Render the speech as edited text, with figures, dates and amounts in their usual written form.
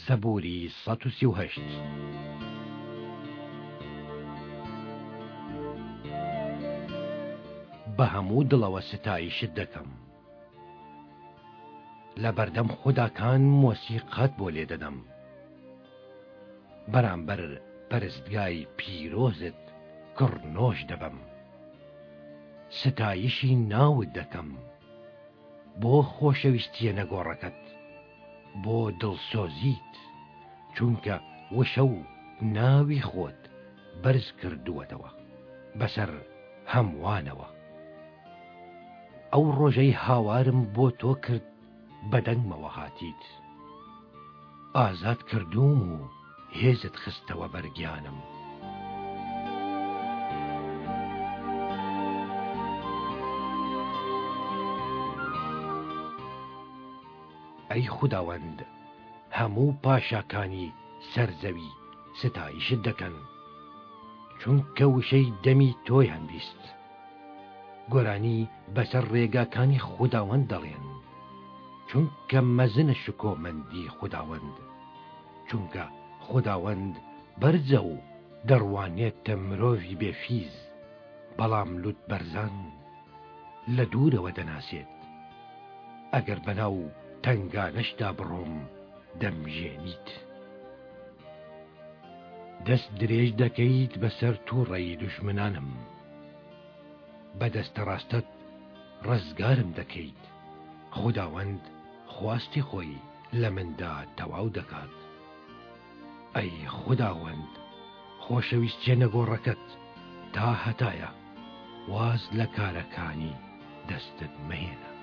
سەبووری 138. بە هەموو دڵەوە ستایشت دەکەم، لە بەردەم خوداکان مۆسیقەت بۆ لێ دەدەم، بەرامبەر پەرستگای پیرۆزت کڕنۆش دەبم، ستایشی ناوت دەکەم بۆ خۆشەویستیە نەگۆڕەکەت، بۆ دڵسۆزیت، چونکە وشە و ناوی خۆت بەرز کردووەتەوە بەسەر هەمووانەوە. ئەو ڕۆژەی هاوارم بۆ تۆ کرد بەدەنگمەوە هاتیت، ئازاد کردوم و هێزت خستەوە بەرگیانم. ئەی خوداوەند، هەموو پاشاکانی سەرزەوی ستایشت دەکەن، چونکە وشەی دەمی تۆیان بیست. گۆرانی بەسەر ڕێگاکانی خوداوەند دەڵێن، چونکە مەزنە شکۆمەندی خوداوەند، چونکە خوداوەند بەرزە و دەڕوانێتە مرۆڤی بێفیز، بەڵام لوت بەرزان لە دوورەوە دەناسێت. ئەگەر بەناو تەنگانەشدا بڕۆم دەمژێنیت، دەست درێژ دەکەیت بەسەر تووڕەی دوژمنانم، بەدەستە ڕاستەت ڕزگارم دەکەیت. خوداوەند خواستی خۆی لە مندا تەواو دەکات. ئەی خوداوەند، خۆشەویستیە نەگۆڕەکەت تا هەتایە واز لە کارەکانی دەستت مەهێنە.